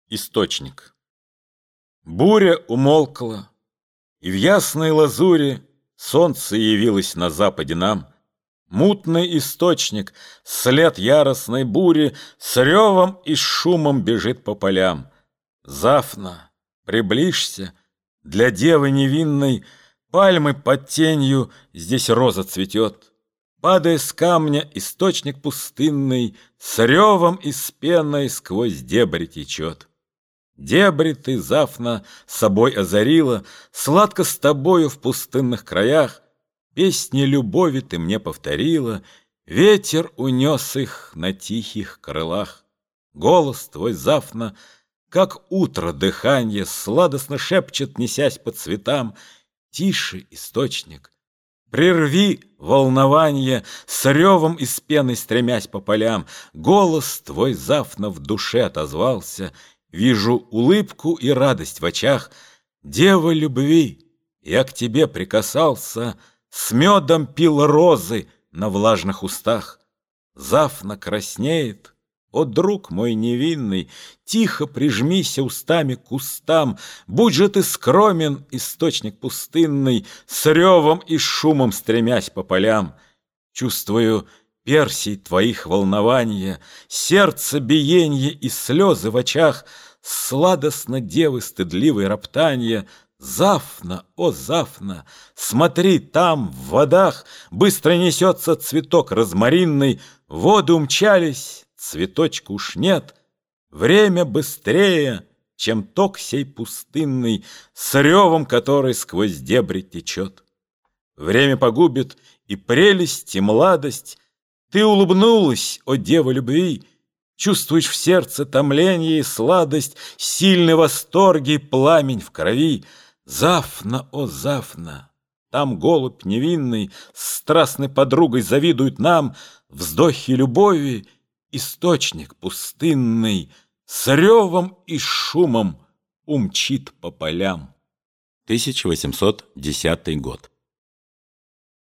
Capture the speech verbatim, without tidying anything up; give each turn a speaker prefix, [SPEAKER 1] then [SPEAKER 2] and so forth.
[SPEAKER 1] Источник. Буря умолкла, и в ясной лазуре солнце явилось на западе нам. Мутный источник, след яростной бури, с ревом и шумом бежит по полям. Зафна, приближься, для девы невинной пальмы под тенью здесь роза цветет. Падая с камня, источник пустынный с ревом и с пеной сквозь дебри течет. Дебри ты, Зафна, собой озарила, сладко с тобою в пустынных краях. Песни любови ты мне повторила, ветер унес их на тихих крылах. Голос твой, Зафна, как утро дыханье, сладостно шепчет, несясь по цветам. Тише, источник, прерви волнование, с ревом и с пеной стремясь по полям. Голос твой, Зафна, в душе отозвался, вижу улыбку и радость в очах. Дева любви, я к тебе прикасался, с медом пил розы на влажных устах. Зафна краснеет, о, друг мой невинный, тихо прижмися устами к кустам. Будь же ты скромен, источник пустынный, с ревом и шумом стремясь по полям. Чувствую персий твоих волнования, сердце биенье и слезы в очах, сладостно девы стыдливой роптанье. Зафна, о, Зафна, смотри, там, в водах, быстро несется цветок розмаринный, воды умчались, цветочка уж нет. Время быстрее, чем ток сей пустынный, с ревом который сквозь дебри течет. Время погубит и прелесть, и младость. Ты улыбнулась, о, дева любви, чувствуешь в сердце томление и сладость, сильный восторг и пламень в крови. Зафна, о, Зафна, там голубь невинный с страстной подругой завидует нам. Вздохи любови, источник пустынный, с ревом и шумом умчит по полям.
[SPEAKER 2] тысяча восемьсот десятый год.